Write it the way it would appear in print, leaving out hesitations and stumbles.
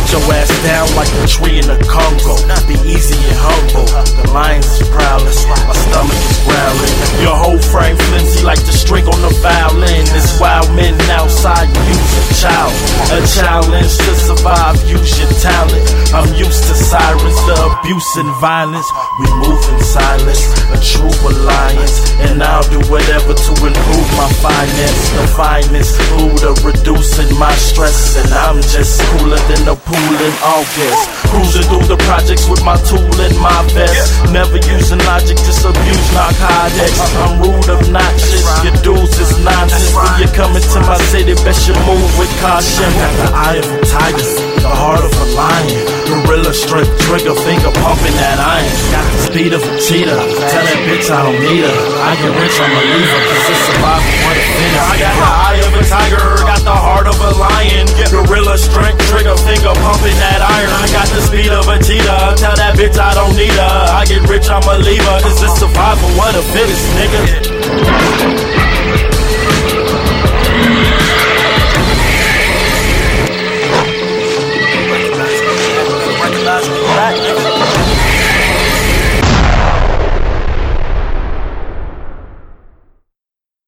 your ass down like a tree in the Congo. Be easy and humble. The lions is prowling, my stomach is growling. Your whole frame flimsy like the string on the violin. This wild men outside use a child. A challenge to survive, use your talent. I'm used to sirens, the abuse and violence. We move in silence, a true alliance. And I'll do whatever to improve my finance. The finest food of reducing my stress. And I'm just cooler than the pool in August. Cruising through the projects with my tool in my vest. Never using logic, just abuse narcotics. I'm rude, obnoxious, your dudes is nonsense. When you're coming to my city, best you move with caution. Got the eye of a tiger, the heart of a lion. Gorilla strength, trigger finger pumping that iron. Got the speed of a cheetah, tell that bitch I don't need her. I get rich, I'm a leaver, cause it's survival for the finish. I got the eye of a tiger, got the heart of a lion. Gorilla strength, trigger finger pumping that iron. I got the speed of a cheetah, tell that bitch I don't need her. I get rich, I'm a leaver, cause it's survival for the fittest, nigga.